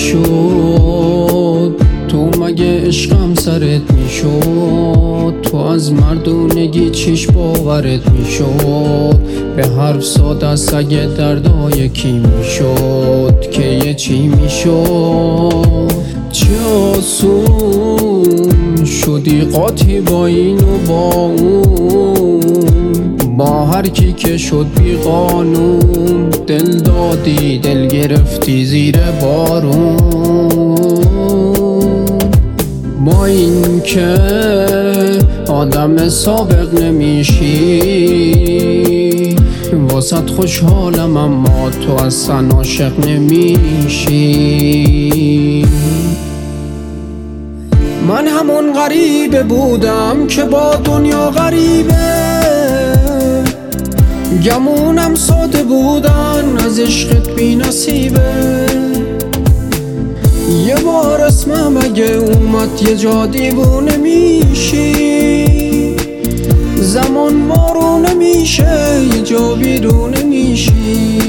میشد؟ تو مگه عشقم سرت میشد؟ تو از مردونگی چیش باورت میشد؟ به حرف ساده سگ دردای کی میشد که یه چی میشد؟ چه آسون شدی قاطی با این و با اون، با هر کی که شد بی قانون. دل دادی دل گرفتی زیر بارون، با این که آدم سابق نمیشی. واسط خوشحالم اما تو اصلا عاشق نمیشی. من همون غریبه بودم که با دنیا غریبه، گمونم ساده بودن از عشقت بی نصیبه. یه بار اسمم اگه اومد یه جا دیوونه میشی. زمان وارونه میشه یه جا بیرونه میشی.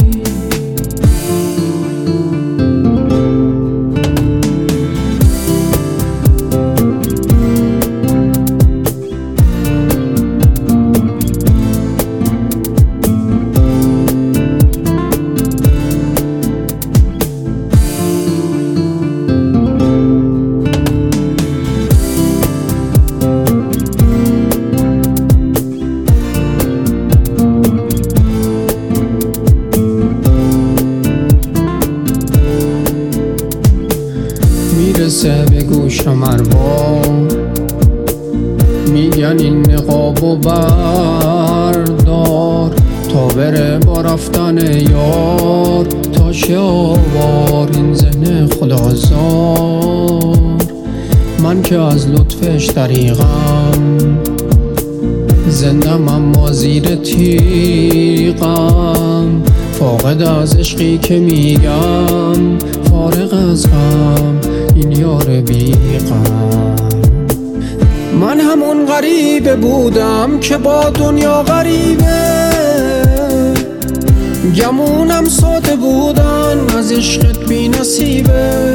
میرسه به گوشم ارباب، میگن این نقابو بردار تا بره با رفتن یار. تا شیوار این ذهن خدازار، من که از لطفش طریقم زندم اما زیر تیغم. فاقد از عشقی که میگم، فارغ از غم این یار بی غم. من همون غریبه بودم که با دنیا غریبه، گمونم ساده بودن از عشقت بی نصیبه.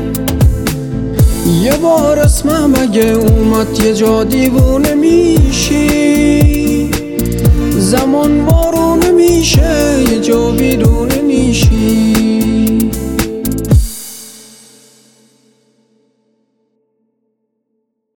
یه بار اسمم اگه اومد یه جا دیوونه میشی. زمان وارونه میشه یه جا بیرونه میشی.